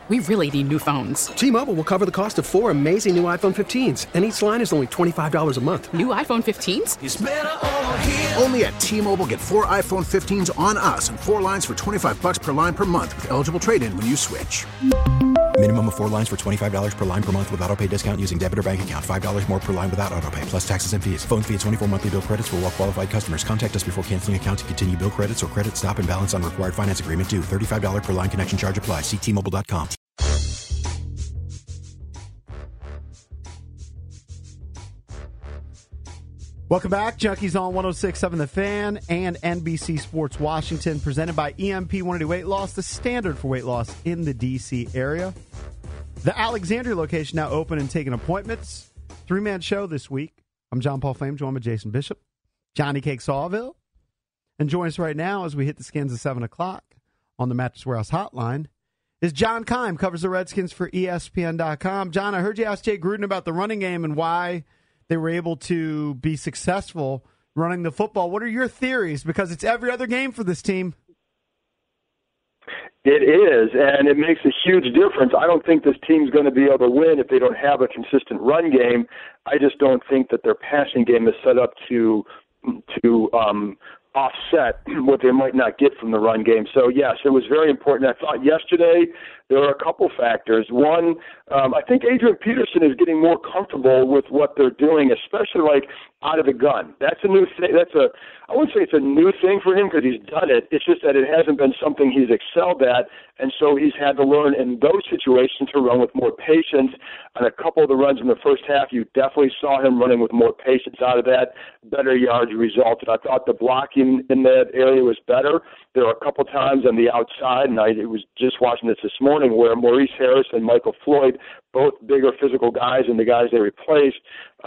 We really need new phones. T-Mobile will cover the cost of 4 amazing new iPhone 15s, and each line is only $25 a month. New iPhone 15s? It's better over here. Only at T-Mobile, get 4 iPhone 15s on us and 4 lines for $25 per line per month with eligible trade-in when you switch. Minimum of 4 lines for $25 per line per month with autopay discount using debit or bank account. $5 more per line without autopay, plus taxes and fees. Phone fee at 24 monthly bill credits for well-qualified customers. Contact us before canceling account to continue bill credits or credit stop and balance on required finance agreement due. $35 per line connection charge applies. See T-Mobile.com. Welcome back. Junkies on 106.7 The Fan and NBC Sports Washington, presented by EMP 180 Weight Loss, the standard for weight loss in the D.C. area. The Alexandria location now open and taking appointments. 3-man show this week. I'm John Paul Flame, joined by Jason Bishop, Johnny Cake Sawville. And join us right now as we hit the skins at 7 o'clock on the Mattress Warehouse hotline is John Keim, covers the Redskins for ESPN.com. John, I heard you ask Jay Gruden about the running game and why they were able to be successful running the football. What are your theories? Because it's every other game for this team. It is, and it makes a huge difference. I don't think this team's going to be able to win if they don't have a consistent run game. I just don't think that their passing game is set up to offset what they might not get from the run game. So, yes, it was very important. I thought yesterday there were a couple factors. One, I think Adrian Peterson is getting more comfortable with what they're doing, especially like out of the gun. That's a new thing. I wouldn't say it's a new thing for him because he's done it. It's just that it hasn't been something he's excelled at, and so he's had to learn in those situations to run with more patience. On a couple of the runs in the first half, you definitely saw him running with more patience out of that. Better yards resulted. I thought the blocking in that area was better. There were a couple times on the outside, and I was just watching this morning, where Maurice Harris and Michael Floyd, both bigger physical guys and the guys they replaced,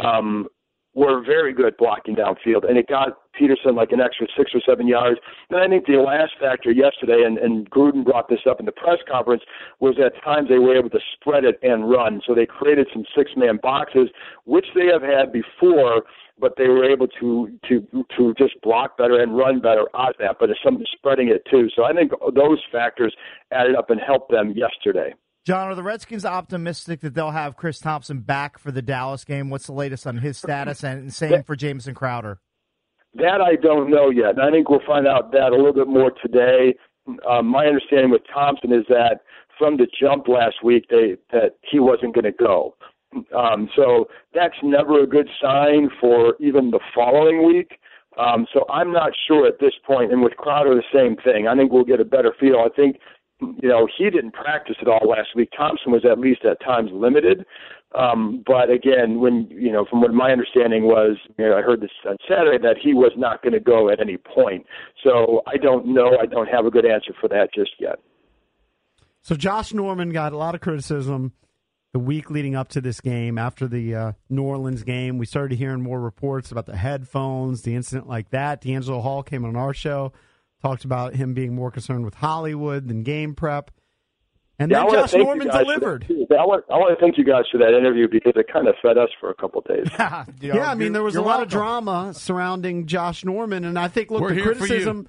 were very good blocking downfield, and it got Peterson like an extra 6 or 7 yards. And I think the last factor yesterday, and Gruden brought this up in the press conference, was at times they were able to spread it and run. So they created some 6-man boxes, which they have had before, but they were able to just block better and run better out of that. But it's some spreading it too. So I think those factors added up and helped them yesterday. John, are the Redskins optimistic that they'll have Chris Thompson back for the Dallas game? What's the latest on his status? And same for Jamison Crowder. That I don't know yet. And I think we'll find out that a little bit more today. My understanding with Thompson is that from the jump last week, that he wasn't going to go. So that's never a good sign for even the following week. So I'm not sure at this point. And with Crowder, the same thing. I think we'll get a better feel. I think, he didn't practice at all last week. Thompson was at least at times limited. But again, from what my understanding was, I heard this on Saturday, that he was not going to go at any point. So I don't know. I don't have a good answer for that just yet. So Josh Norman got a lot of criticism the week leading up to this game. After the New Orleans game, we started hearing more reports about the headphones, the incident like that. D'Angelo Hall came on our show, talked about him being more concerned with Hollywood than game prep. And then Josh Norman delivered. I want to thank you guys for that interview because it kind of fed us for a couple of days. Yeah, there was a lot of drama surrounding Josh Norman, and I think, the criticism.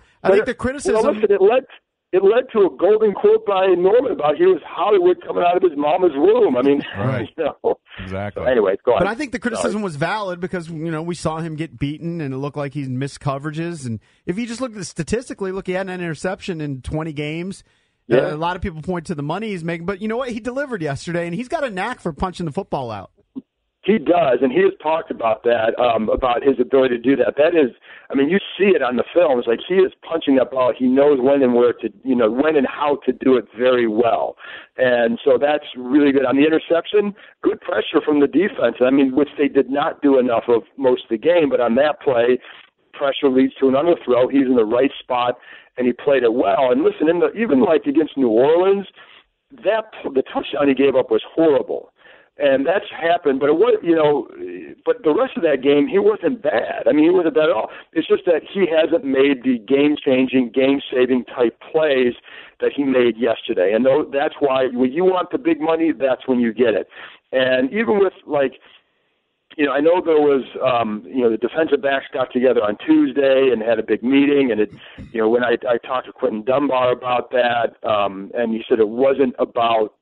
It led to a golden quote by Norman about he was Hollywood coming out of his mama's womb. Right. Exactly. So anyway, go ahead. But I think the criticism was valid because, we saw him get beaten and it looked like he missed coverages. And if you just look at it statistically, he had an interception in 20 games. Yeah. A lot of people point to the money he's making. But you know what? He delivered yesterday, and he's got a knack for punching the football out. He does, and he has talked about that, about his ability to do that. That is, you see it on the film. It's like he is punching that ball. He knows when and where to, when and how to do it very well. And so that's really good. On the interception, good pressure from the defense, which they did not do enough of most of the game. But on that play, pressure leads to an underthrow. He's in the right spot, and he played it well. And listen, even like against New Orleans, the touchdown he gave up was horrible. And that's happened, but but the rest of that game, he wasn't bad. He wasn't bad at all. It's just that he hasn't made the game-changing, game-saving type plays that he made yesterday. And that's why when you want the big money, that's when you get it. And even with, I know there was, the defensive backs got together on Tuesday and had a big meeting. And when I talked to Quentin Dunbar about that, and he said it wasn't about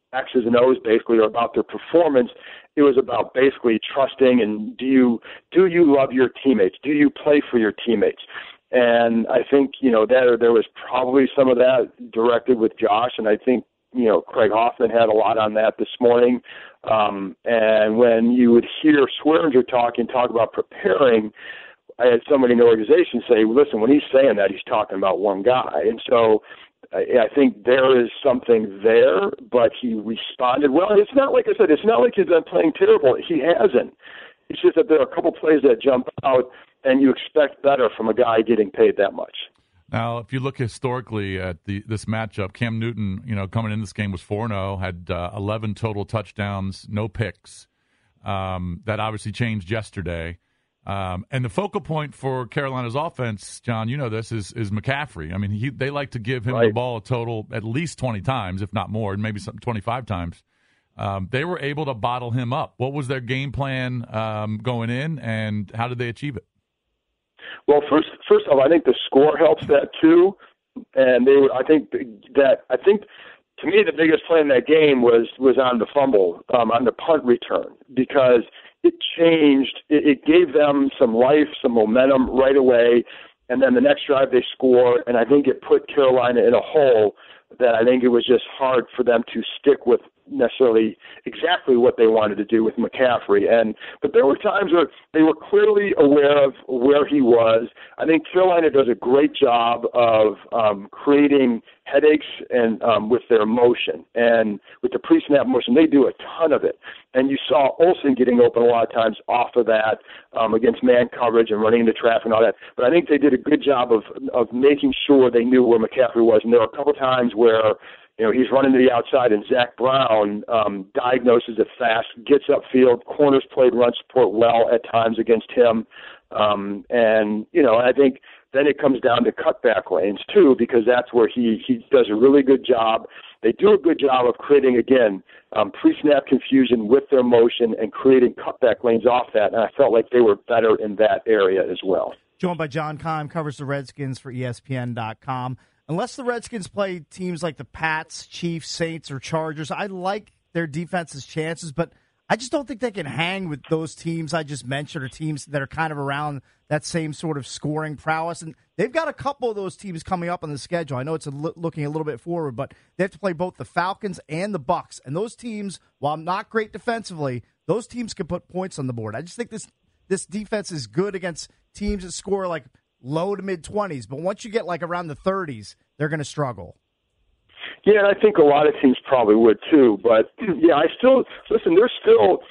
X's and O's basically, or about their performance. It was about basically trusting and do you love your teammates? Do you play for your teammates? And I think, that there was probably some of that directed with Josh, and I think, Craig Hoffman had a lot on that this morning. And when you would hear Swearinger talk about preparing, I had somebody in the organization say, listen, when he's saying that, he's talking about one guy. And so I think there is something there, but he responded well. It's not like I said, it's not like he's been playing terrible. He hasn't. It's just that there are a couple plays that jump out, and you expect better from a guy getting paid that much. Now, if you look historically at this matchup, Cam Newton, coming in this game was 4-0, had 11 total touchdowns, no picks. That obviously changed yesterday. And the focal point for Carolina's offense, John, this, is McCaffrey. I mean, they like to give him the ball a total at least 20 times, if not more, and maybe 25 times. They were able to bottle him up. What was their game plan going in, and how did they achieve it? Well, first of all, I think the score helps that too, and I think to me the biggest play in that game was on the fumble, on the punt return, because it changed. It gave them some life, some momentum right away, and then the next drive they score, and I think it put Carolina in a hole that I think it was just hard for them to stick with necessarily exactly what they wanted to do with McCaffrey. But there were times where they were clearly aware of where he was. I think Carolina does a great job of creating headaches and with their motion. And with the pre-snap motion, they do a ton of it. And you saw Olsen getting open a lot of times off of that against man coverage and running into traffic and all that. But I think they did a good job of making sure they knew where McCaffrey was. And there were a couple times where he's running to the outside, and Zach Brown diagnoses it fast, gets upfield. Corners played run support well at times against him. I think then it comes down to cutback lanes, too, because that's where he does a really good job. They do a good job of creating, again, pre-snap confusion with their motion and creating cutback lanes off that, and I felt like they were better in that area as well. Joined by John Keim, covers the Redskins for ESPN.com. Unless the Redskins play teams like the Pats, Chiefs, Saints, or Chargers, I like their defense's chances, but I just don't think they can hang with those teams I just mentioned, or teams that are kind of around that same sort of scoring prowess. And they've got a couple of those teams coming up on the schedule. I know it's looking a little bit forward, but they have to play both the Falcons and the Bucs. And those teams, while not great defensively, those teams can put points on the board. I just think this defense is good against teams that score like low to mid-20s, but once you get like around the 30s, they're going to struggle. Yeah, and I think a lot of teams probably would too. But yeah, there's still.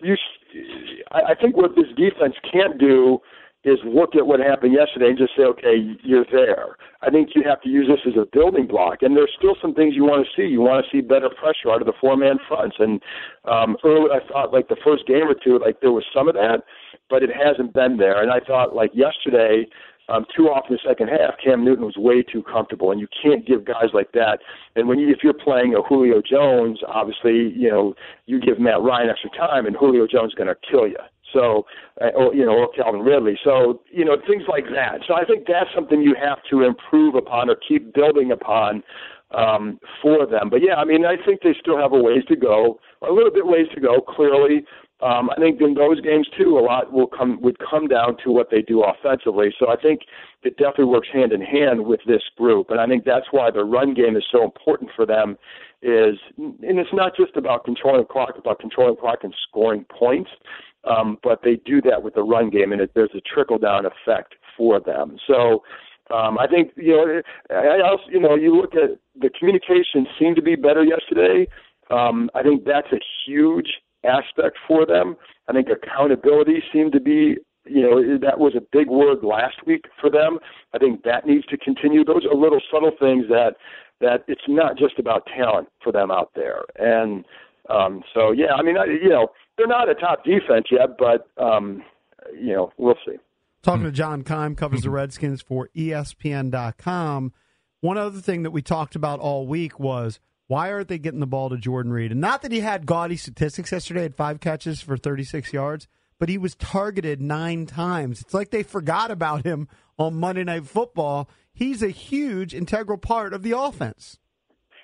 I think what this defense can't do is look at what happened yesterday and just say, okay, you're there. I think you have to use this as a building block, and there's still some things you want to see. You want to see better pressure out of the four-man fronts. And early, I thought like the first game or two, like there was some of that, but it hasn't been there. And I thought like yesterday. Too often in the second half, Cam Newton was way too comfortable, and you can't give guys like that. And if you're playing a Julio Jones, obviously, you give Matt Ryan extra time, and Julio Jones is going to kill you. So, or Calvin Ridley. So, things like that. So I think that's something you have to improve upon or keep building upon for them. But yeah, I mean, I think they still have a ways to go, a little bit ways to go, clearly. I think in those games, too, a lot would come down to what they do offensively. So I think it definitely works hand in hand with this group. And I think that's why the run game is so important for them and it's not just about controlling the clock, and scoring points, but they do that with the run game, and there's a trickle-down effect for them. So I think, you look at the communication seemed to be better yesterday. I think that's a huge aspect for them. I think accountability seemed to be, that was a big word last week for them. I think that needs to continue. Those are little subtle things that it's not just about talent for them out there. And so, yeah, I mean, they're not a top defense yet, but, we'll see. Talking to John Keim, covers the Redskins for ESPN.com. One other thing that we talked about all week was, why aren't they getting the ball to Jordan Reed? And not that he had gaudy statistics yesterday, had 5 catches for 36 yards, but he was targeted 9 times. It's like they forgot about him on Monday Night Football. He's a huge, integral part of the offense.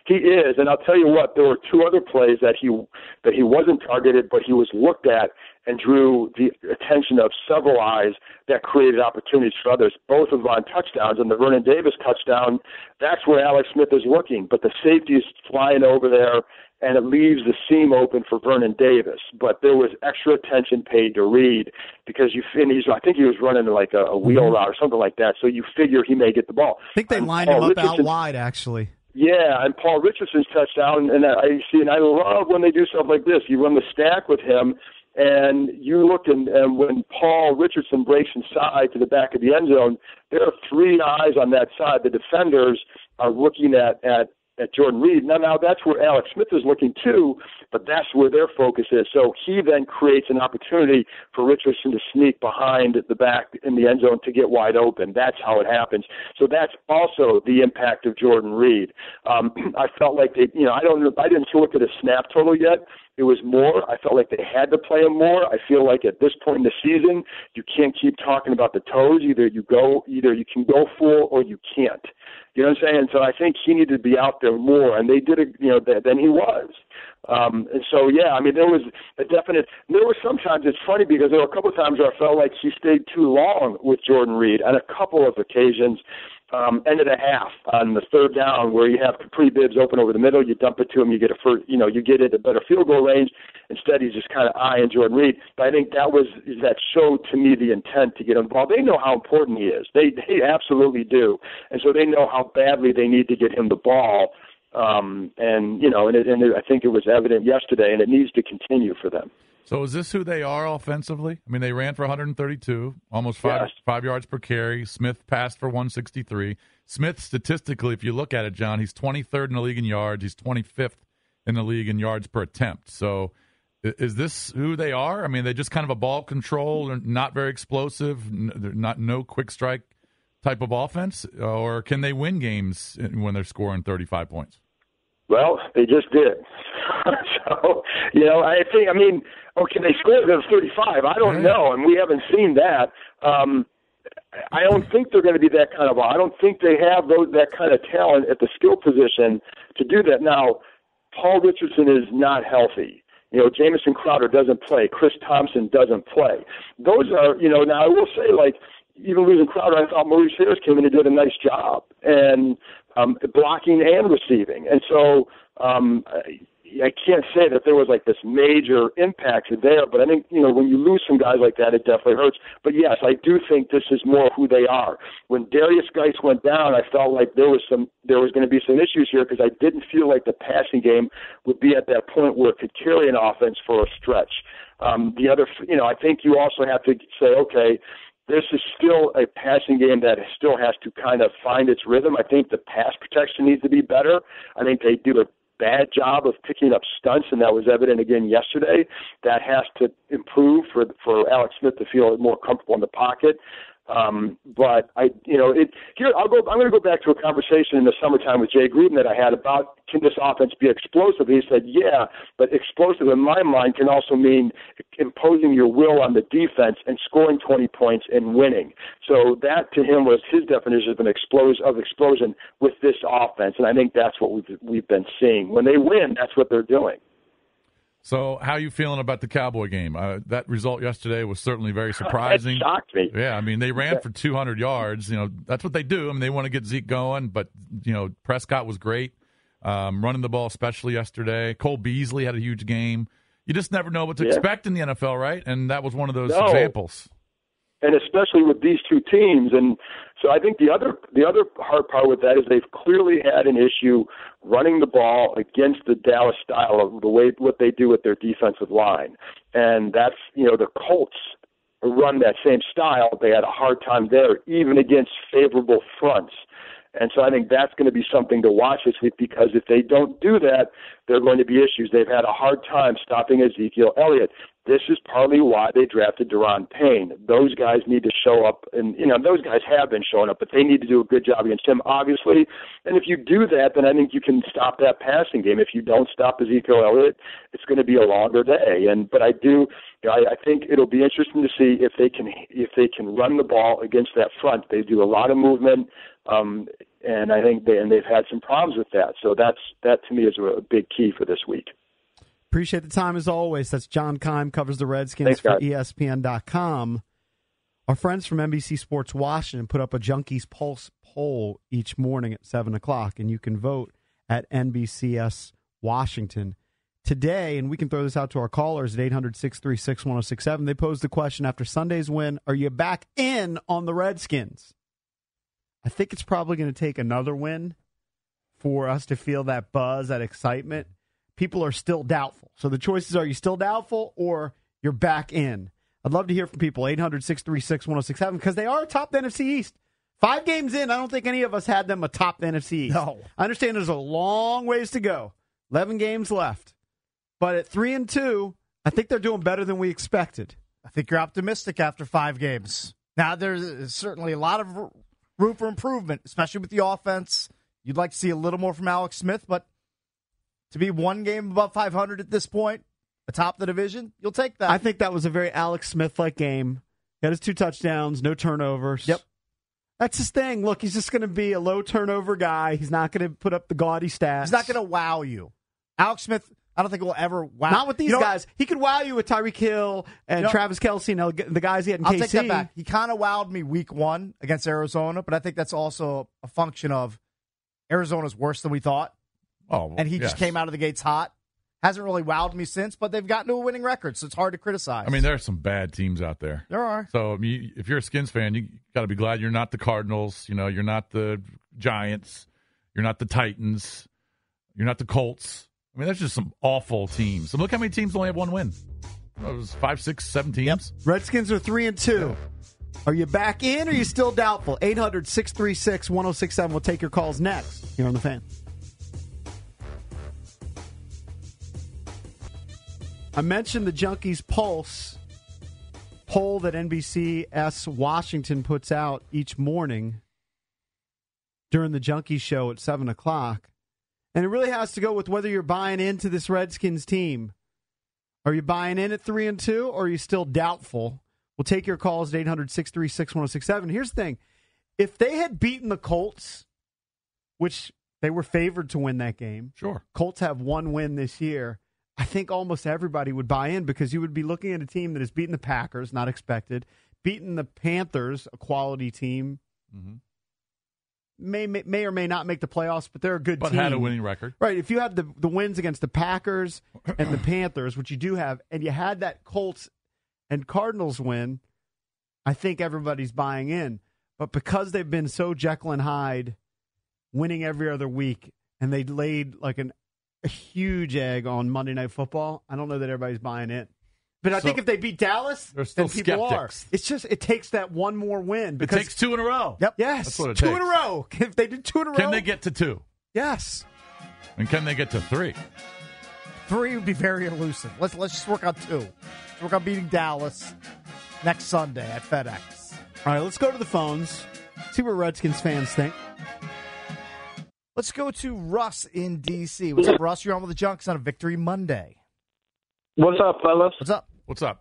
He is, and I'll tell you what. There were two other plays that he wasn't targeted, but he was looked at and drew the attention of several eyes that created opportunities for others. Both of them on touchdowns, and the Vernon Davis touchdown. That's where Alex Smith is looking, but the safety is flying over there, and it leaves the seam open for Vernon Davis. But there was extra attention paid to Reed because I think he was running like a wheel route or something like that. So you figure he may get the ball. I think they lined him up out wide, actually. Yeah, and Paul Richardson's touchdown, and I love when they do stuff like this. You run the stack with him, and you look, and when Paul Richardson breaks inside to the back of the end zone, there are three eyes on that side. The defenders are looking at Jordan Reed. Now that's where Alex Smith is looking too, but that's where their focus is. So he then creates an opportunity for Richardson to sneak behind the back in the end zone to get wide open. That's how it happens. So that's also the impact of Jordan Reed. I felt like I didn't look at a snap total yet. It was more. I felt like they had to play him more. I feel like at this point in the season, you can't keep talking about the toes. Either you can go full or you can't. You know what I'm saying? So I think he needed to be out there more, and they did it, than he was. And so, yeah, I mean, there was a definite – there were sometimes – it's funny because there were a couple of times where I felt like he stayed too long with Jordan Reed on a couple of occasions. End of the half on the third down where you have Capri Bibbs open over the middle, you dump it to him, you get you get into better field goal range. Instead, he's just kind of eyeing Jordan Reed. But I think that showed to me the intent to get him involved. They know how important he is. They absolutely do, and so they know how badly they need to get him the ball. I think it was evident yesterday, and it needs to continue for them. So is this who they are offensively? I mean, they ran for 132, almost five yards per carry. Smith passed for 163. Smith, statistically, if you look at it, John, he's 23rd in the league in yards. He's 25th in the league in yards per attempt. So is this who they are? I mean, they just kind of a ball control, not very explosive, no quick strike type of offense? Or can they win games when they're scoring 35 points? Well, they just did. So, can they score the 35? I don't know, and we haven't seen that. I don't think they're going to be that kind of. I don't think they have that kind of talent at the skill position to do that. Now, Paul Richardson is not healthy. Jamison Crowder doesn't play. Chris Thompson doesn't play. Those are, now I will say, like, even losing Crowder, I thought Maurice Harris came in and did a nice job, and blocking and receiving. And so I can't say that there was like this major impact there, but I think, when you lose some guys like that, it definitely hurts. But yes, I do think this is more who they are. When Darius Geis went down, I felt like there was going to be some issues here because I didn't feel like the passing game would be at that point where it could carry an offense for a stretch. I think you also have to say, okay, this is still a passing game that still has to kind of find its rhythm. I think the pass protection needs to be better. I think they do a bad job of picking up stunts, and that was evident again yesterday. That has to improve for Alex Smith to feel more comfortable in the pocket. I'm going to go back to a conversation in the summertime with Jay Gruden that I had about, can this offense be explosive? He said, yeah, but explosive in my mind can also mean imposing your will on the defense and scoring 20 points and winning. So that to him was his definition of explosion with this offense, and I think that's what we've been seeing. When they win, that's what they're doing. So how are you feeling about the Cowboy game? That result yesterday was certainly very surprising. It shocked me. Yeah, I mean, they ran for 200 yards. That's what they do. I mean, they want to get Zeke going, but, Prescott was great, running the ball especially yesterday. Cole Beasley had a huge game. You just never know what to expect in the NFL, right? And that was one of those examples. And especially with these two teams. And so I think the other hard part with that is they've clearly had an issue running the ball against the Dallas style of what they do with their defensive line. And that's, the Colts run that same style. They had a hard time there, even against favorable fronts. And so I think that's going to be something to watch this week because if they don't do that, there are going to be issues. They've had a hard time stopping Ezekiel Elliott. This is partly why they drafted Daron Payne. Those guys need to show up, and those guys have been showing up, but they need to do a good job against him, obviously. And if you do that, then I think you can stop that passing game. If you don't stop Ezekiel Elliott, it's going to be a longer day. But I think it'll be interesting to see if they can run the ball against that front. They do a lot of movement. And I think they've had some problems with that. So that to me is a big key for this week. Appreciate the time as always. That's John Keim, covers the Redskins. Thanks, for guys. ESPN.com. Our friends from NBC Sports Washington put up a Junkies Pulse poll each morning at 7 o'clock, and you can vote at NBCS Washington. Today, and we can throw this out to our callers at 800-636-1067, they posed the question after Sunday's win, are you back in on the Redskins? I think it's probably going to take another win for us to feel that buzz, that excitement. People are still doubtful. So the choices are, you still doubtful or you're back in? I'd love to hear from people, 800-636-1067, because they are atop the NFC East. 5 games in, I don't think any of us had them atop the NFC East. No. I understand there's a long ways to go. 11 games left. But at 3-2, I think they're doing better than we expected. I think you're optimistic after 5 games. Now, there's certainly a lot of room for improvement, especially with the offense. You'd like to see a little more from Alex Smith, but to be 1 game above 500 at this point, atop the division, you'll take that. I think that was a very Alex Smith-like game. He had his 2 touchdowns, no turnovers. Yep. That's his thing. Look, he's just going to be a low-turnover guy. He's not going to put up the gaudy stats. He's not going to wow you. Alex Smith, I don't think will ever wow. Not with these guys. He could wow you with Tyreek Hill and Travis Kelce and the guys he had in KC. I'll take that back. He kind of wowed me week 1 against Arizona, but I think that's also a function of Arizona's worse than we thought. Oh, and he just came out of the gates hot. Hasn't really wowed me since, but they've gotten to a winning record, so it's hard to criticize. I mean, there are some bad teams out there. There are. So, I mean, if you're a Skins fan, you got to be glad you're not the Cardinals. You know, you're not the Giants. You're not the Titans. You're not the Colts. I mean, there's just some awful teams. And look how many teams only have 1 win. It was 5, 6, 7 teams. Yep. Redskins are 3-2. Yeah. Are you back in or are you still doubtful? 800-636-1067. We'll take your calls next here on The Fan. I mentioned the Junkies Pulse poll that NBCS Washington puts out each morning during the Junkies show at 7 o'clock. And it really has to go with whether you're buying into this Redskins team. Are you buying in at 3-2 or are you still doubtful? We'll take your calls at 800-636-1067. Here's the thing. If they had beaten the Colts, which they were favored to win that game. Sure. Colts have 1 win this year. I think almost everybody would buy in because you would be looking at a team that has beaten the Packers, not expected, beaten the Panthers, a quality team, may or may not make the playoffs, but they're a good team. But had a winning record. Right. If you had the wins against the Packers and the Panthers, which you do have, and you had that Colts and Cardinals win, I think everybody's buying in. But because they've been so Jekyll and Hyde, winning every other week, and they laid like a huge egg on Monday Night Football, I don't know that everybody's buying it. But I think if they beat Dallas, then people skeptics. are. It's just it takes that one more win. It takes 2 in a row. Yep. Yes. That's what it 2 takes. in a row. If they did 2 in a row. Can they get to 2? Yes. And can they get to 3? 3 would be very elusive. Let's just work on 2. Let's work on beating Dallas next Sunday at FedEx. All right, let's go to the phones. See what Redskins fans think. Let's go to Russ in D.C. What's up, Russ? You're on with the Junks on a Victory Monday. What's up, fellas? What's up? What's up?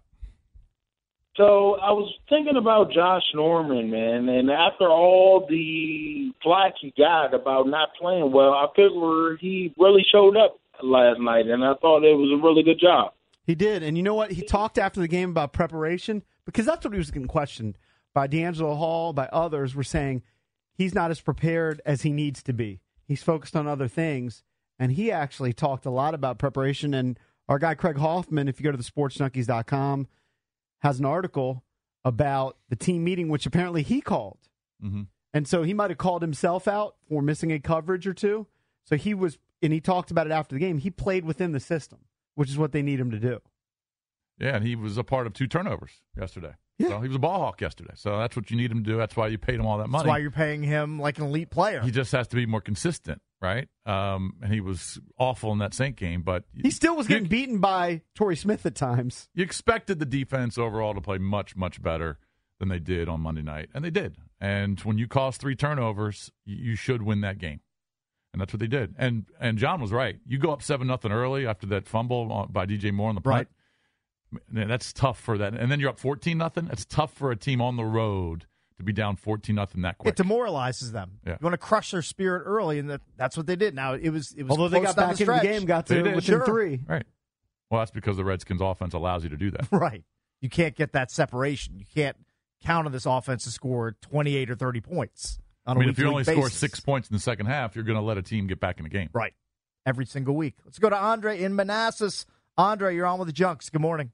So I was thinking about Josh Norman, man, and after all the flack he got about not playing well, I figured he really showed up last night, and I thought it was a really good job. He did, and you know what? He talked after the game about preparation because that's what he was getting questioned by D'Angelo Hall, by others, were saying he's not as prepared as he needs to be. He's focused on other things, and he actually talked a lot about preparation. And our guy Craig Hoffman, if you go to the sportsjunkies.com, has an article about the team meeting, which apparently he called. Mm-hmm. And so he might have called himself out for missing a coverage or 2. So he was, and he talked about it after the game. He played within the system, which is what they need him to do. Yeah, and he was a part of 2 turnovers yesterday. Yeah. So he was a ball hawk yesterday. So that's what you need him to do. That's why you paid him all that money. That's why you're paying him like an elite player. He just has to be more consistent, right? And he was awful in that Saint game, but he still was getting beaten by Torrey Smith at times. You expected the defense overall to play much, much better than they did on Monday night, and they did. And when you cause 3 turnovers, you should win that game. And that's what they did. And John was right. You go up 7-0 early after that fumble by DJ Moore on the punt. Right. That's tough for that. And then you're up 14-0. It's tough for a team on the road to be down 14-0 that quick. It demoralizes them. Yeah. You want to crush their spirit early, and that's what they did. Now it was. Although they got close down back into the game, got to within Sure. 3. Right. Well, that's because the Redskins' offense allows you to do that. Right. You can't get that separation. You can't count on this offense to score 28 or 30 points. On I mean, a if you only week-to-week score basis. 6 points in the second half, you're going to let a team get back in the game. Right. Every single week. Let's go to Andre in Manassas. Andre, you're on with the Junks. Good morning.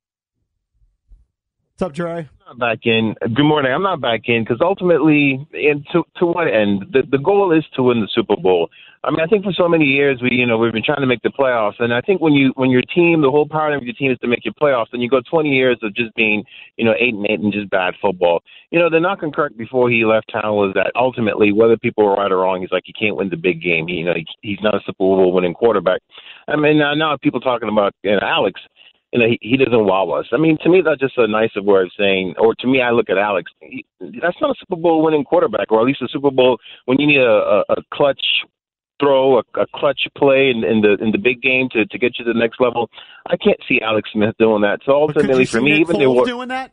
What's up, Trey? I'm not back in. Good morning. I'm not back in because ultimately, and to what end? The goal is to win the Super Bowl. I mean, I think for so many years we've been trying to make the playoffs, and I think when your team, the whole part of your team is to make your playoffs, and you go 20 years of just being 8-8 and just bad football. The knock on Kirk before he left town was that ultimately, whether people were right or wrong, he's like, he can't win the big game. He's not a Super Bowl winning quarterback. I mean, now people talking about Alex. He doesn't wow us. I mean, to me, that's just a nicer way of saying, or to me, I look at Alex. That's not a Super Bowl winning quarterback, or at least a Super Bowl when you need a clutch throw, a clutch play in the big game to get you to the next level. I can't see Alex Smith doing that. So ultimately, for me, even Foles doing that.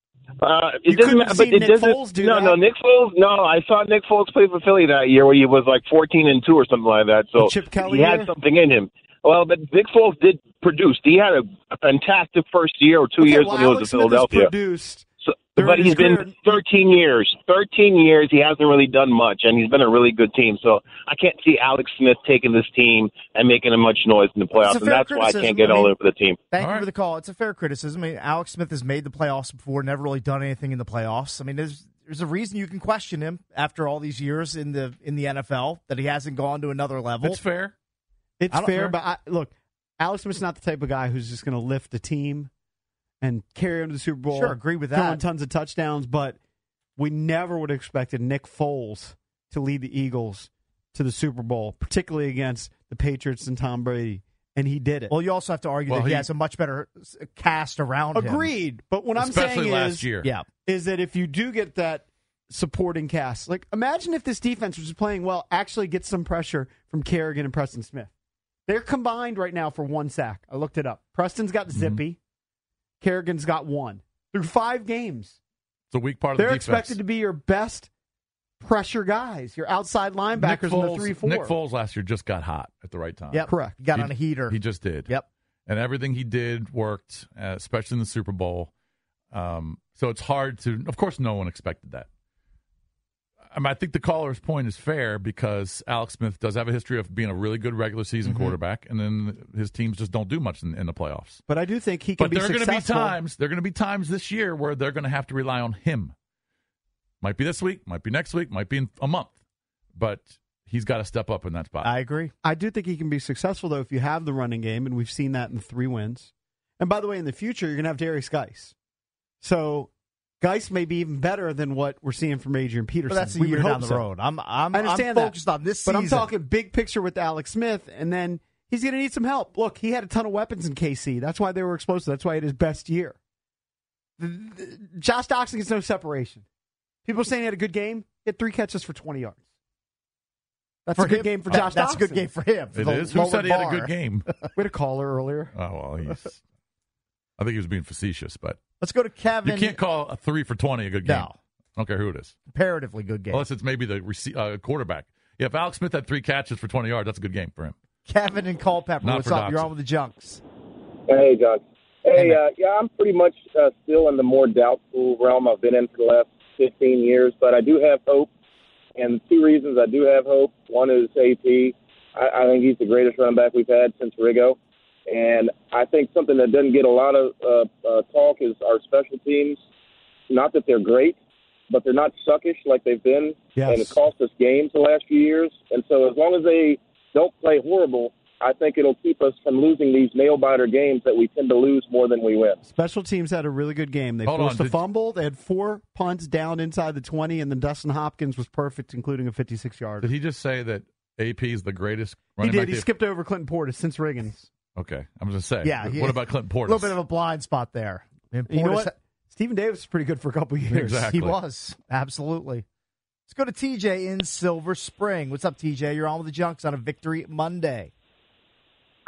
It doesn't matter, but it doesn't. No, Nick Foles. No, I saw Nick Foles play for Philly that year where he was like 14-2 or something like that. So Chip Kelly he had something in him. Well, but Nick Foles did produce. He had a fantastic first year or 2 years when he was in Philadelphia. Produced but he's been 13 years. 13 years, he hasn't really done much, and he's been a really good team. So I can't see Alex Smith taking this team and making much noise in the playoffs, and that's why I can't get all over the team. Thank you for the call. It's a fair criticism. I mean, Alex Smith has made the playoffs before, never really done anything in the playoffs. I mean, there's a reason you can question him after all these years in the NFL that he hasn't gone to another level. It's fair. It's fair, but look, Alex Smith's not the type of guy who's just going to lift the team and carry him to the Super Bowl. Sure, agree with throwing that. Tons of touchdowns, but we never would have expected Nick Foles to lead the Eagles to the Super Bowl, particularly against the Patriots and Tom Brady, and he did it. Well, you also have to argue that he has a much better cast around him. Agreed, but what I'm Especially saying last year. is that if you do get that supporting cast, like imagine if this defense, which is playing well, actually gets some pressure from Kerrigan and Preston Smith. They're combined right now for 1 sack. I looked it up. Preston's got zippy. Kerrigan's got 1. Through 5 games. It's a weak part of the defense. They're expected to be your best pressure guys, your outside linebackers in the 3-4. Nick Foles last year just got hot at the right time. Yep. Correct. He got on a heater. He just did. Yep. And everything he did worked, especially in the Super Bowl. So it's hard to – of course, no one expected that. I think the caller's point is fair because Alex Smith does have a history of being a really good regular season quarterback, and then his teams just don't do much in the playoffs. But I do think he can be successful. But there are going to be times this year where they're going to have to rely on him. Might be this week, might be next week, might be in a month. But he's got to step up in that spot. I agree. I do think he can be successful, though, if you have the running game, and we've seen that in the 3 wins. And by the way, in the future, you're going to have Darius Geis. So Geis may be even better than what we're seeing from Adrian Peterson. But that's a year down the road. I understand I'm focused on this season. But I'm talking big picture with Alex Smith, and then he's going to need some help. Look, he had a ton of weapons in KC. That's why they were explosive. That's why he had his best year. Josh Doctson gets no separation. People are saying he had a good game. He had 3 catches for 20 yards. That's a good game for Josh Doctson. That's a good game for him. It is. Who said he had a good game? We had a caller earlier. Oh, well, I think he was being facetious, but. Let's go to Kevin. You can't call a 3 for 20 a good game. No. I don't care who it is. Comparatively good game. Unless it's maybe the quarterback. Yeah, if Alex Smith had 3 catches for 20 yards, that's a good game for him. Kevin and Culpeper, Not what's for up? Doctson. You're on with the Junks. Hey, John. Hey, I'm pretty much still in the more doubtful realm I've been in for the last 15 years, but I do have hope. And 2 reasons I do have hope. One is AP. I think he's the greatest running back we've had since Rigo. And I think something that doesn't get a lot of talk is our special teams. Not that they're great, but they're not suckish like they've been. Yes. And it cost us games the last few years. And so as long as they don't play horrible, I think it'll keep us from losing these nail-biter games that we tend to lose more than we win. Special teams had a really good game. They forced a fumble. They had 4 punts down inside the 20, and then Dustin Hopkins was perfect, including a 56-yard. Did he just say that AP is the greatest running back? He skipped over Clinton Portis since Riggins. Okay. I'm going to say. Yeah. What about Clinton Portis? A little bit of a blind spot there. And you know what? Stephen Davis was pretty good for a couple of years. Exactly. He was. Absolutely. Let's go to TJ in Silver Spring. What's up, TJ? You're on with the Junks on a Victory Monday.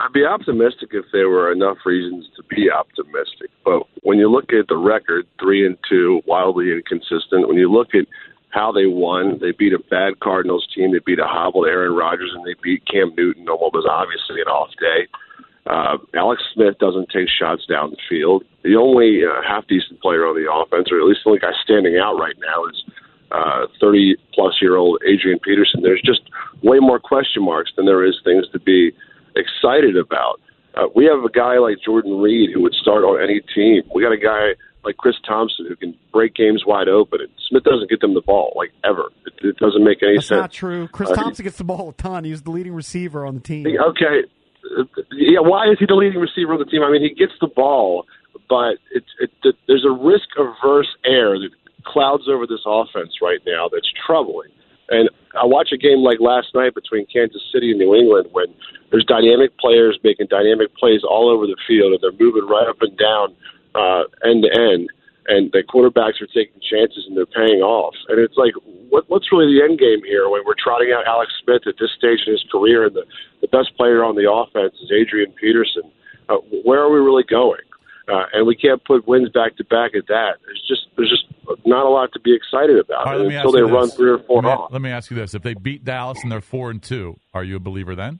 I'd be optimistic if there were enough reasons to be optimistic. But when you look at the record, 3-2, wildly inconsistent. When you look at how they won, they beat a bad Cardinals team, they beat a hobbled Aaron Rodgers, and they beat Cam Newton on what was obviously an off day. Alex Smith doesn't take shots down the field. The only half-decent player on the offense, or at least the only guy standing out right now, is 30-plus-year-old Adrian Peterson. There's just way more question marks than there is things to be excited about. We have a guy like Jordan Reed who would start on any team. We got a guy like Chris Thompson who can break games wide open. And Smith doesn't get them the ball, like, ever. It doesn't make any sense. That's not true. Chris Thompson gets the ball a ton. He's the leading receiver on the team. Okay. Yeah, why is he the leading receiver on the team? I mean, he gets the ball, but there's a risk-averse air that clouds over this offense right now that's troubling. And I watch a game like last night between Kansas City and New England when there's dynamic players making dynamic plays all over the field, and they're moving right up and down end to end, and the quarterbacks are taking chances and they're paying off. And it's like, what's really the end game here when we're trotting out Alex Smith at this stage in his career, and the best player on the offense is Adrian Peterson? Where are we really going? And we can't put wins back to back at that. There's just not a lot to be excited about until they run 3 or 4 off. Let me ask you this: if they beat Dallas and they're 4-2, are you a believer then?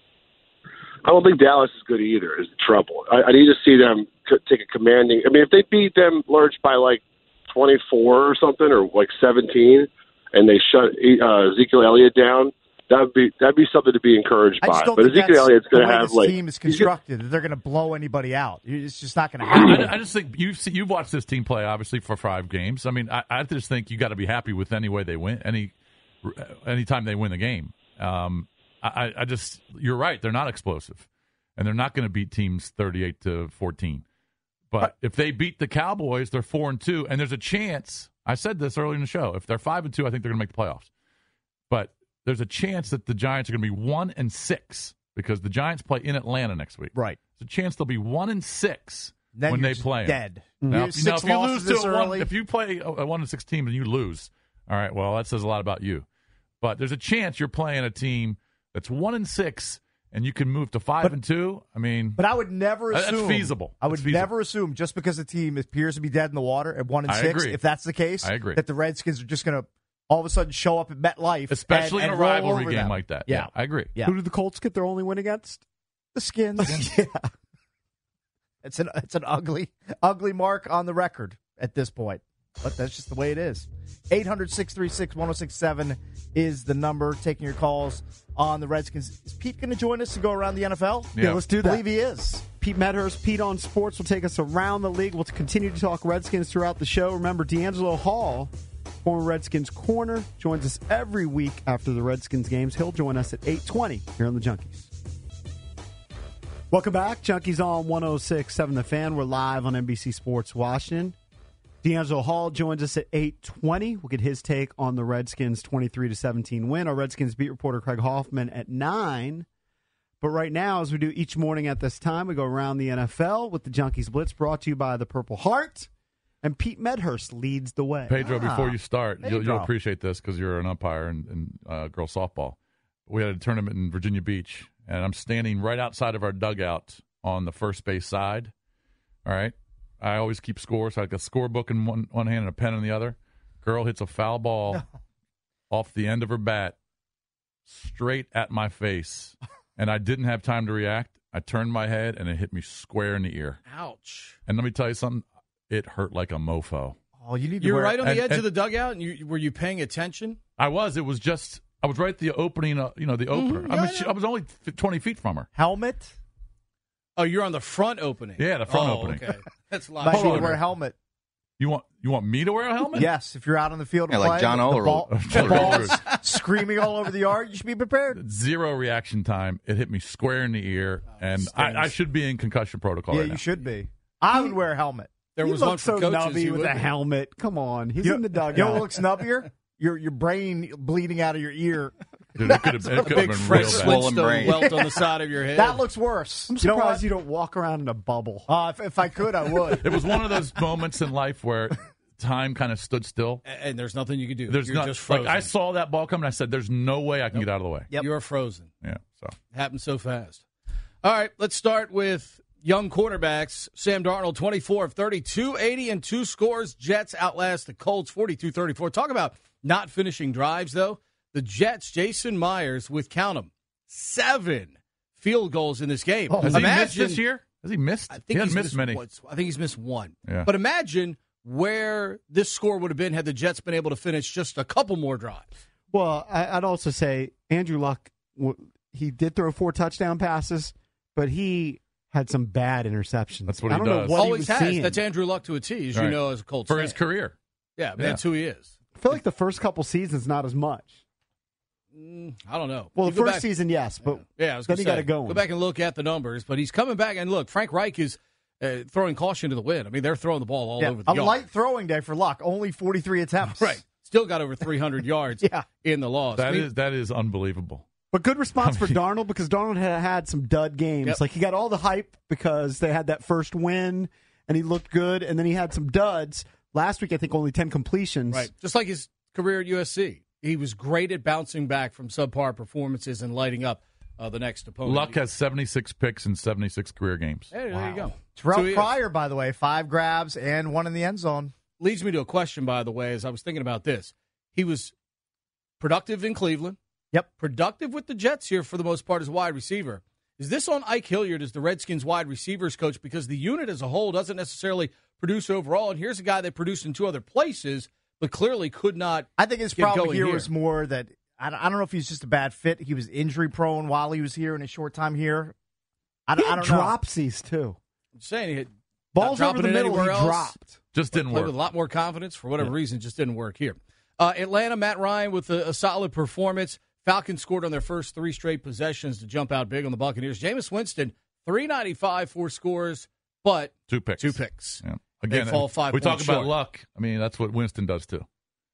I don't think Dallas is good either. Is the trouble? I need to see them take a commanding. I mean, if they beat them Lurch by like 24 or something, or like 17, and they shut Ezekiel Elliott down, that'd be something to be encouraged by. But Ezekiel Elliott's going to have this team is constructed. They're going to blow anybody out. It's just not going to happen. I just think you've watched this team play obviously for 5 games. I mean, I just think you got to be happy with any way they win, any time they win the game. I just, you're right. They're not explosive, and they're not going to beat teams 38-14. But if they beat the Cowboys, they're 4-2, and there's a chance. I said this earlier in the show. If they're 5-2, I think they're going to make the playoffs. But there's a chance that the Giants are going to be 1-6 because the Giants play in Atlanta next week. Right. There's a chance they'll be 1-6 then when you're they play. Dead. Now, if you lose to if you play a 1-6 team and you lose, all right. Well, that says a lot about you. But there's a chance you're playing a team that's 1-6 and you can move to 5-2. I mean, but I would never assume that's feasible. I would never assume just because a team appears to be dead in the water at 1-6. If that's the case, I agree that the Redskins are just going to all of a sudden show up at MetLife, especially in a rivalry game like that. Yeah, I agree. Yeah. Who did the Colts get their only win against? The Skins. Yeah, it's an ugly mark on the record at this point. But that's just the way it is. 800-636-1067 is the number. Taking your calls on the Redskins. Is Pete going to join us to go around the NFL? Yeah, let's do that. I believe he is. Pete Medhurst, Pete on Sports, will take us around the league. We'll continue to talk Redskins throughout the show. Remember, D'Angelo Hall, former Redskins corner, joins us every week after the Redskins games. He'll join us at 8:20 here on the Junkies. Welcome back. Junkies on 106.7 The Fan. We're live on NBC Sports Washington. D'Angelo Hall joins us at 8:20. We'll get his take on the Redskins' 23-17 win. Our Redskins beat reporter Craig Hoffman at 9. But right now, as we do each morning at this time, we go around the NFL with the Junkies Blitz, brought to you by the Purple Heart. And Pete Medhurst leads the way. Pedro, before you start, you'll appreciate this because you're an umpire in girls softball. We had a tournament in Virginia Beach, and I'm standing right outside of our dugout on the first base side. All right. I always keep score, so I got a scorebook in one hand and a pen in the other. Girl hits a foul ball off the end of her bat straight at my face, and I didn't have time to react. I turned my head, and it hit me square in the ear. Ouch. And let me tell you something. It hurt like a mofo. Oh, You're right on the edge of the dugout, and were you paying attention? I was. It was just I was right at the opening, the opener. Mm-hmm, I was only 20 feet from her. Helmet? Oh, you're on the front opening. Yeah, the front opening. Okay. That's a lot. Might need to wear a helmet. You want me to wear a helmet? Yes, if you're out on the field and like John Olerud. The ball's screaming all over the yard, you should be prepared. Zero reaction time. It hit me square in the ear, and I should be in concussion protocol. Yeah, right you now. should be. I would wear a helmet. There was one one so for coaches. nubby with a helmet. Come on, he's in the dugout. You know what looks nubbier? Your brain bleeding out of your ear. Dude, it could have big been French real bad. Flintstone welt on the side of your head. That looks worse. I'm surprised you don't walk around in a bubble. If I could, I would. It was one of those moments in life where time kind of stood still. And there's nothing you can do. You're just frozen. Like I saw that ball coming. I said, "There's no way I can get out of the way." Yep. You're frozen. Yeah. So it happened so fast. All right, let's start with young quarterbacks. Sam Darnold, 24 of 30, 280 and 2 scores. Jets outlast the Colts, 42-34. Talk about not finishing drives, though. The Jets, Jason Myers, with, count them, 7 field goals in this game. Has he missed this year? Has he missed? I think he's missed many. I think he's missed one. Yeah. But imagine where this score would have been had the Jets been able to finish just a couple more drives. Well, I'd also say Andrew Luck, he did throw 4 touchdown passes, but he had some bad interceptions. That's what he I don't does. know what Always he was has. seeing. That's Andrew Luck to a T, as you know, as a Colts for fan. his career. Yeah, that's who he is. I feel like the first couple seasons, not as much. I don't know. Well, You the go first back- season, yes, but Yeah, I was then gonna he got say, it going. Go back and look at the numbers, but he's coming back. And look, Frank Reich is throwing caution to the wind. I mean, they're throwing the ball all over the a yard. light throwing day for Luck, only 43 attempts. Right. Still got over 300 yards in the loss. That is unbelievable. But good response for Darnold because Darnold had some dud games. Yep. Like he got all the hype because they had that first win and he looked good, and then he had some duds. Last week, I think only 10 completions. Right. Just like his career at USC. He was great at bouncing back from subpar performances and lighting up the next opponent. Luck has 76 picks in 76 career games. Hey, there you go. Terrell So he is. Pryor, by the way, 5 grabs and 1 in the end zone. Leads me to a question, by the way, as I was thinking about this. He was productive in Cleveland. Yep. Productive with the Jets here for the most part as wide receiver. Is this on Ike Hilliard as the Redskins wide receivers coach? Because the unit as a whole doesn't necessarily produce overall. And here's a guy that produced in 2 other places, but clearly could not. I think his get problem going here was more that I don't know if he's just a bad fit. He was injury prone while he was here in his short time here. I He don't had know. dropsies, too. I'm saying he hit Balls not over dropping the it middle, anywhere he else. dropped. Just didn't Played work. with a lot more confidence. For whatever reason, just didn't work here. Atlanta, Matt Ryan with a solid performance. Falcons scored on their first 3 straight possessions to jump out big on the Buccaneers. Jameis Winston, 395, 4 scores, but 2 picks. 2 picks. Yeah. Again, They fall 5 we talk points about short. luck. I mean, that's what Winston does too.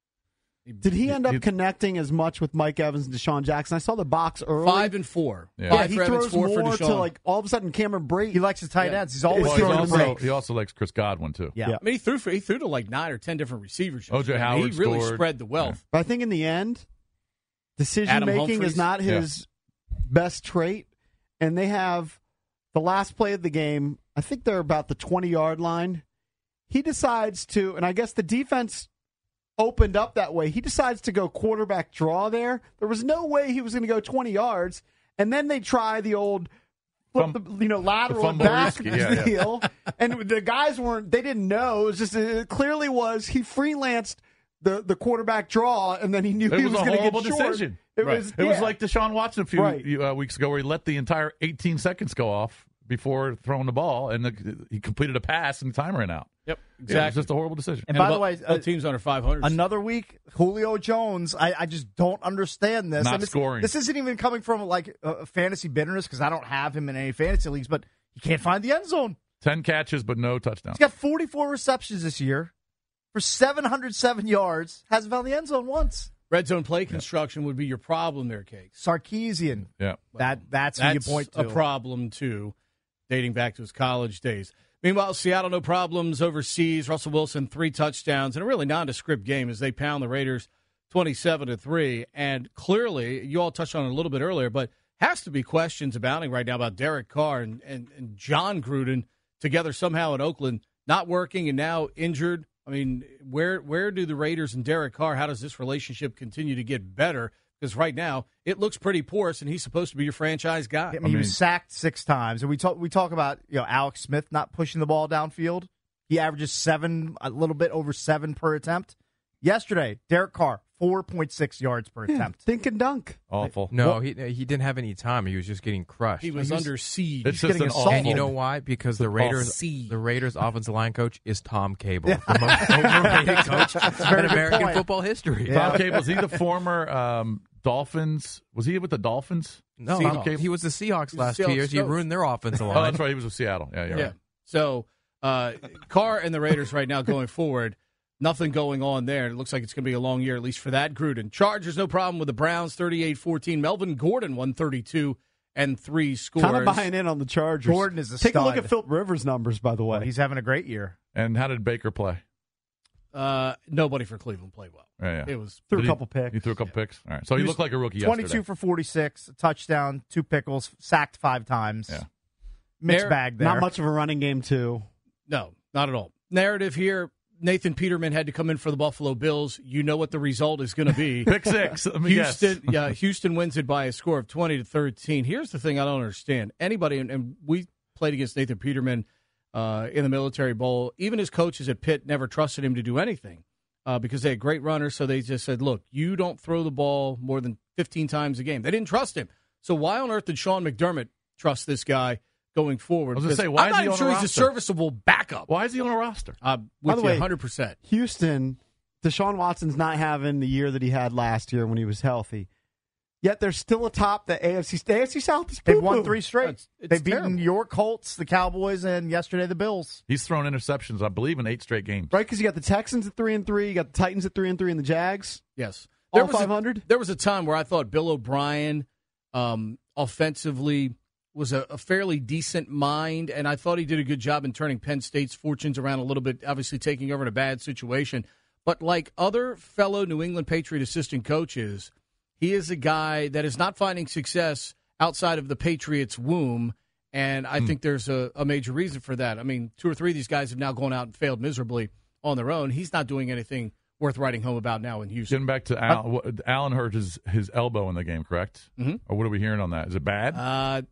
Did he end up connecting as much with Mike Evans and Deshaun Jackson? I saw the box early. 5 and 4. Yeah. 5 he for Evans, throws 4 for more Deshaun. to like all of a sudden Cameron Brate. He likes his tight ends. He's always Well, throwing the breaks. He also likes Chris Godwin too. Yeah. I mean, he threw to like 9 or 10 different receivers. O.J. yesterday. Howard He really scored. spread the wealth. But I think in the end, decision Adam making Humphries. is not his best trait. And they have the last play of the game. I think they're about the 20-yard line. He decides to, and I guess the defense opened up that way. He decides to go quarterback draw there. There was no way he was going to go 20 yards. And then they try the old lateral fumble back risky, yeah. deal. And the guys they didn't know. It was just, it clearly was, he freelanced the quarterback draw, and then he knew he It was was a going to horrible get short. decision. It Right. was It was like Deshaun Watson a few weeks ago, where he let the entire 18 seconds go off before throwing the ball, and he completed a pass, and the time ran out. Yep, Yeah, exactly. it was just a horrible decision. And by the way, both teams under 500. Another week, Julio Jones. I just don't understand this. Not And scoring. This isn't even coming from like fantasy bitterness because I don't have him in any fantasy leagues, but he can't find the end zone. 10 catches, but no touchdowns. He's got 44 receptions this year for 707 yards. Hasn't found the end zone once. Red zone play construction would be your problem there, Cakes. Sarkisian. Yeah. That's who you point to. a problem, too, dating back to his college days. Meanwhile, Seattle, no problems overseas. Russell Wilson, 3 touchdowns, and a really nondescript game as they pound the Raiders 27-3. And clearly, you all touched on it a little bit earlier, but has to be questions abounding right now about Derek Carr and John Gruden together somehow in Oakland, not working and now injured. I mean, where do the Raiders and Derek Carr, how does this relationship continue to get better? Because right now, it looks pretty porous, and he's supposed to be your franchise guy. I mean, he was sacked 6 times, and we talk about Alex Smith not pushing the ball downfield. He averages a little bit over 7 per attempt. Yesterday, Derek Carr 4.6 yards per attempt. Think and dunk. Awful. No, he didn't have any time. He was just getting crushed. He was under siege. It's just an And you know why? Because the Raiders offensive line coach is Tom Cable, the most overrated coach in American football history. Tom Cable, is he the former Dolphins? Was he with the Dolphins? No, Tom Cable? he was the Seahawks last 2 Seahawks years. He coach. ruined their offensive line. Oh, that's right. He was with Seattle. Yeah, you're right. So, Carr and the Raiders right now going forward, nothing going on there. It looks like it's going to be a long year, at least for that. Gruden. Chargers, no problem with the Browns, 38-14. Melvin Gordon, 132 and 3 scores. Kind of buying in on the Chargers. Gordon is a Take stud. a look at Philip Rivers' numbers, by the way. Well, he's having a great year. And how did Baker play? Nobody for Cleveland played well. Yeah. It was Threw a couple picks. He threw a couple picks. All right. So he was looked like a rookie 22 yesterday. for 46, a touchdown, 2 pickles, sacked 5 times. Yeah. mixed bag there. Not much of a running game, too. No, not at all. Narrative here. Nathan Peterman had to come in for the Buffalo Bills. You know what the result is going to be. Pick six. Houston wins it by a score of 20-13. Here's the thing I don't understand. Anybody, and we played against Nathan Peterman in the Military Bowl. Even his coaches at Pitt never trusted him to do anything because they had great runners. So they just said, look, you don't throw the ball more than 15 times a game. They didn't trust him. So why on earth did Sean McDermott trust this guy going forward? I was going to say, why I'm is not he even on sure a he's a roster? serviceable backup. Why is he on a roster? By the way, 100%. Houston, Deshaun Watson's not having the year that he had last year when he was healthy. Yet they're still atop the AFC South. Is They've won 3 straight. They've terrible. beaten your Colts, the Cowboys, and yesterday the Bills. He's thrown interceptions, I believe, in 8 straight games. Right, because you got the Texans at 3-3, you got the Titans at 3-3, and the Jags. Yes. All 500. There was a time where I thought Bill O'Brien offensively was a fairly decent mind, and I thought he did a good job in turning Penn State's fortunes around a little bit, obviously taking over in a bad situation. But like other fellow New England Patriot assistant coaches, he is a guy that is not finding success outside of the Patriots' womb, and I think there's a major reason for that. I mean, 2 or 3 of these guys have now gone out and failed miserably on their own. He's not doing anything worth writing home about now in Houston. Getting back to Allen hurt his elbow in the game, correct? Mm-hmm. Or what are we hearing on that? Is it bad?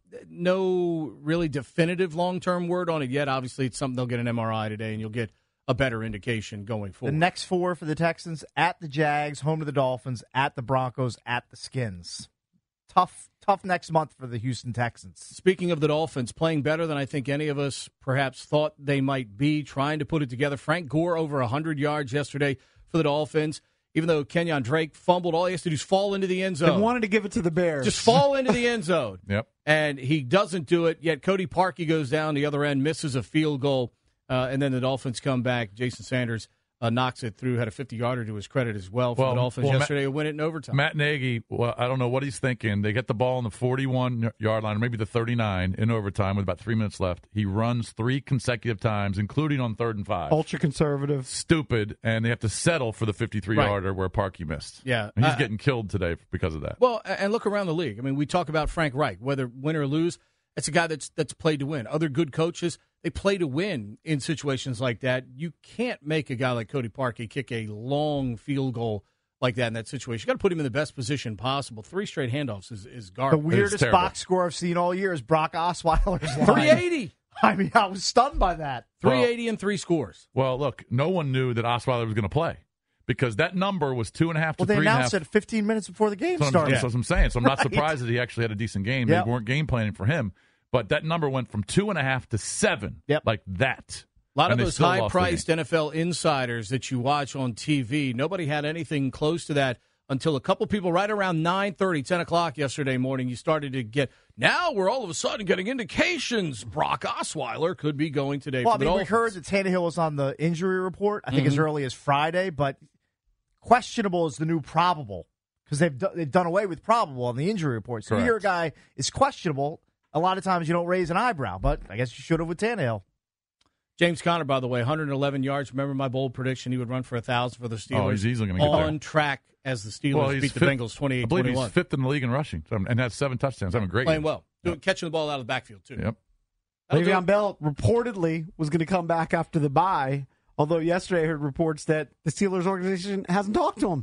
No really definitive long-term word on it yet. Obviously, it's something they'll get an MRI today, and you'll get a better indication going forward. The next 4 for the Texans, at the Jags, home to the Dolphins, at the Broncos, at the Skins. Tough next month for the Houston Texans. Speaking of the Dolphins, playing better than I think any of us perhaps thought they might be, trying to put it together. Frank Gore over 100 yards yesterday for the Dolphins. Even though Kenyon Drake fumbled, all he has to do is fall into the end zone. They wanted to give it to the Bears. Just fall into the end zone. Yep. And he doesn't do it, yet Cody Parkey goes down the other end, misses a field goal, and then the Dolphins come back. Jason Sanders knocks it through, had a 50-yarder to his credit as well for the Dolphins yesterday to win it in overtime. Matt Nagy, I don't know what he's thinking. They get the ball on the 41-yard line, or maybe the 39 in overtime with about 3 minutes left. He runs 3 consecutive times, including on 3rd and 5. Ultra-conservative. Stupid, and they have to settle for the 53-yarder where Parkey missed. Yeah. And he's getting killed today because of that. Well, and look around the league. I mean, we talk about Frank Reich, whether win or lose. It's a guy that's played to win. Other good coaches, they play to win in situations like that. You can't make a guy like Cody Parkey kick a long field goal like that in that situation. You got to put him in the best position possible. 3 straight handoffs is garbage. The weirdest box score I've seen all year is Brock Osweiler's line. 380. I mean, I was stunned by that. 380 and 3 scores. Well, look, no one knew that Osweiler was going to play because that number was 2.5 to 3.5. Well, they announced it 15 minutes before the game started. That's what I'm saying. So I'm not surprised that he actually had a decent game. Yep. They weren't game planning for him. But that number went from 2.5 to 7, like that. A lot of those high-priced NFL insiders that you watch on TV, nobody had anything close to that until a couple people right around 9:30, 10 o'clock yesterday morning. You started to get, now we're all of a sudden getting indications Brock Osweiler could be going today for the Dolphins. We heard that Tannehill was on the injury report, I think as early as Friday, but questionable is the new probable because they've done away with probable on the injury report. So you hear a guy is questionable. A lot of times you don't raise an eyebrow, but I guess you should have with Tannehill. James Conner, by the way, 111 yards. Remember my bold prediction? He would run for 1,000 for the Steelers. Oh, he's easily going to get there. On track as the Steelers beat the Bengals 28-21. I believe he's 5th in the league in rushing and has 7 touchdowns. Having a great Playing game. well. Catching the ball out of the backfield, too. Yep. Le'Veon Bell reportedly was going to come back after the bye, although yesterday I heard reports that the Steelers organization hasn't talked to him.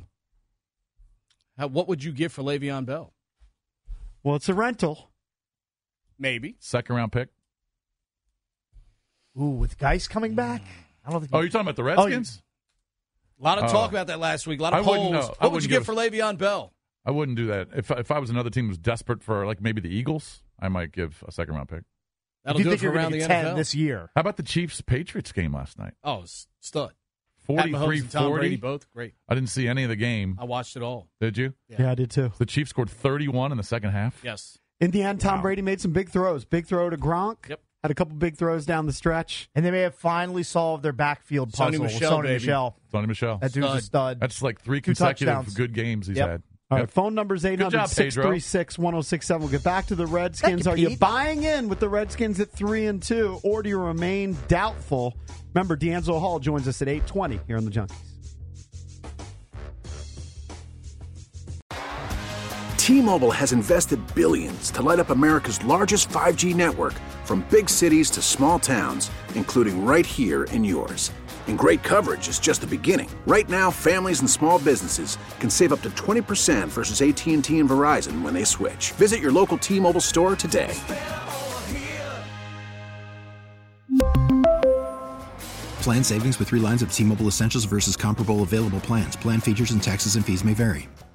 What would you give for Le'Veon Bell? Well, it's a rental. Maybe. 2nd-round pick. Ooh, with Geis coming back? I don't think. Oh, you're talking about the Redskins? A lot of talk about that last week. A lot of polls. What would you give for Le'Veon Bell? I wouldn't do that. If I was another team that was desperate for, like, maybe the Eagles, I might give a 2nd-round pick. That'll do it for around the NFL this year. How about the Chiefs-Patriots game last night? Oh, stud. 43-40. Tom Brady, both great. I didn't see any of the game. I watched it all. Did you? Yeah, I did too. The Chiefs scored 31 in the second half. Yes. In the end, Tom Brady made some big throws. Big throw to Gronk. Yep. Had a couple big throws down the stretch. And they may have finally solved their backfield puzzle with Sony Michel. Sony Michel. That dude's a stud. That's like 3 2 consecutive touchdowns. good games he's had. All right, phone number's 800-636-1067. We'll get back to the Redskins. Are you buying in with the Redskins at 3-2, or do you remain doubtful? Remember, D'Angelo Hall joins us at 8:20 here on the Junkies. T-Mobile has invested billions to light up America's largest 5G network, From big cities to small towns, including right here in yours. And great coverage is just the beginning. Right now, families and small businesses can save up to 20% versus AT&T and Verizon when they switch. Visit your local T-Mobile store today. Plan savings with 3 lines of T-Mobile Essentials versus comparable available plans. Plan features and taxes and fees may vary.